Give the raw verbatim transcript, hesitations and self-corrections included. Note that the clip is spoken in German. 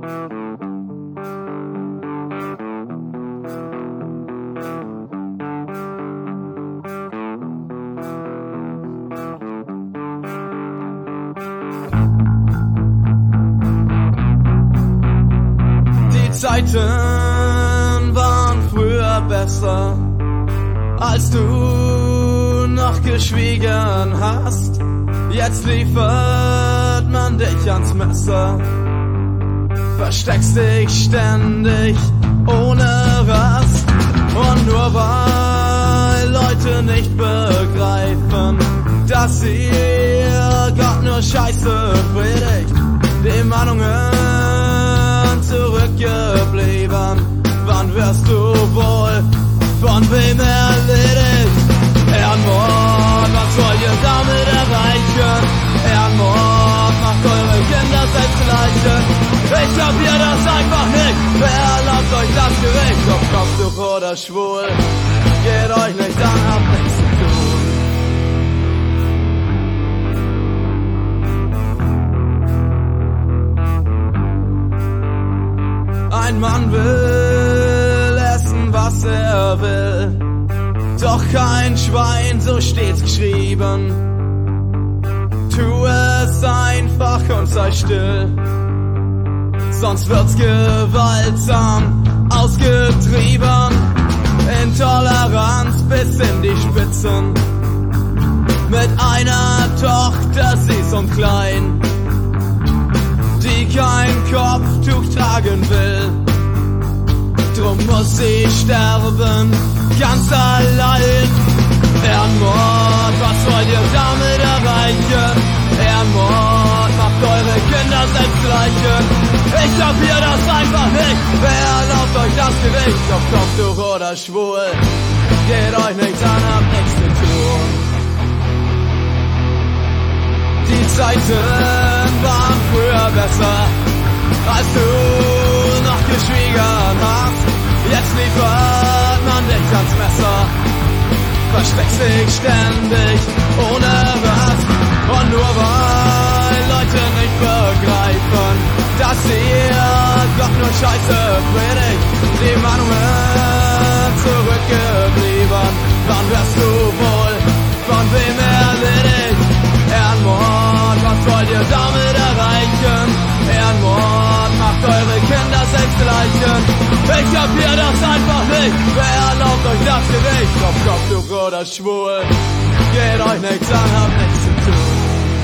Die Zeiten waren früher besser, als du noch geschwiegen hast. Jetzt liefert man dich ans Messer, versteckst dich ständig ohne Rast. Und nur weil Leute nicht begreifen, dass ihr Gott nur Scheiße predigt, die Mahnungen zurückgeblieben. Wann wirst du wohl von wem erledigt? Ehrenmord, was wollt ihr damit erreichen? Ehrenmord, macht eure Kinder selbst gleichen. Ich kapier das einfach nicht. Wer erlaubt euch das Gericht? Ob Kopftuch oder schwul, geht euch nicht an, habt nichts zu tun. Ein Mann will essen, was er will, doch kein Schwein, so steht's geschrieben. Tu es einfach und sei still, sonst wird's gewaltsam ausgetrieben. Intoleranz bis in die Spitzen, mit einer Tochter, sie ist und klein, die kein Kopftuch tragen will. Drum muss sie sterben, ganz allein. Ehrenmord, was wollt ihr damit erreichen? Ehrenmord, macht eure Kinder selbst gleichen. Ich kapier das einfach nicht. Wer erlaubt euch das Gericht? Ob Kopftuch oder schwul, geht euch nichts an, habt nichts zu tun. Die Zeiten waren früher besser, als du noch geschwiegen hast. Jetzt liefert man dich ans Messer, versteckst dich ständig ohne Rast. Und nur weil Leute nicht begreifen, dass ihr Gott nur Scheiße predigt, die Mahnungen zurückgeblieben. Wann wirst du wohl von wem erledigt? Ehrenmord, was wollt ihr damit erreichen? Ehrenmord, macht eure Kinder selbst gleichen. Ich kapier das einfach nicht. Wer erlaubt euch das Gericht? Ob Kopftuch oder schwul, geht euch nichts an, habt nichts zu tun.